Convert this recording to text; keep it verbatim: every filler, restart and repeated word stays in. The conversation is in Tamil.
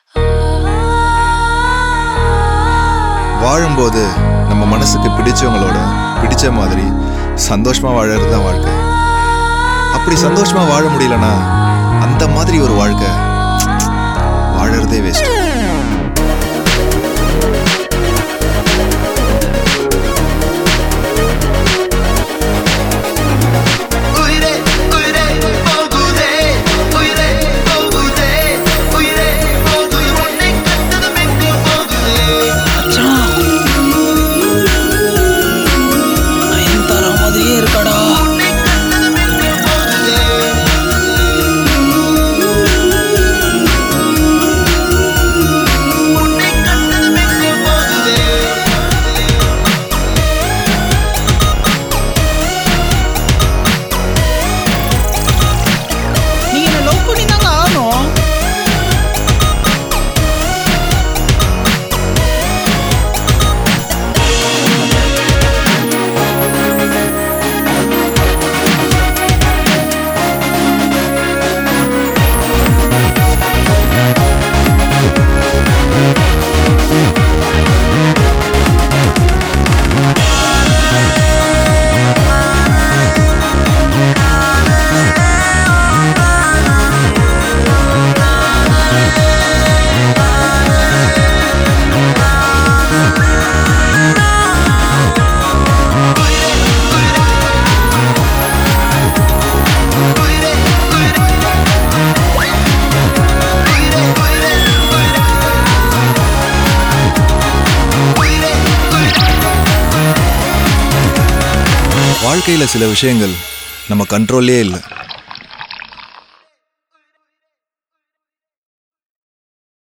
வாழும்போது நம்ம மனசுக்கு பிடிச்சவங்களோட பிடிச்ச மாதிரி சந்தோஷமா வாழறது தான் வாழ்க்கை. அப்படி சந்தோஷமா வாழ முடியலனா அந்த மாதிரி ஒரு வாழ்க்கை வாழறதே வேஸ்ட். வாழ்க்கையில் சில விஷயங்கள் நம்ம கண்ட்ரோல்லே இல்லை.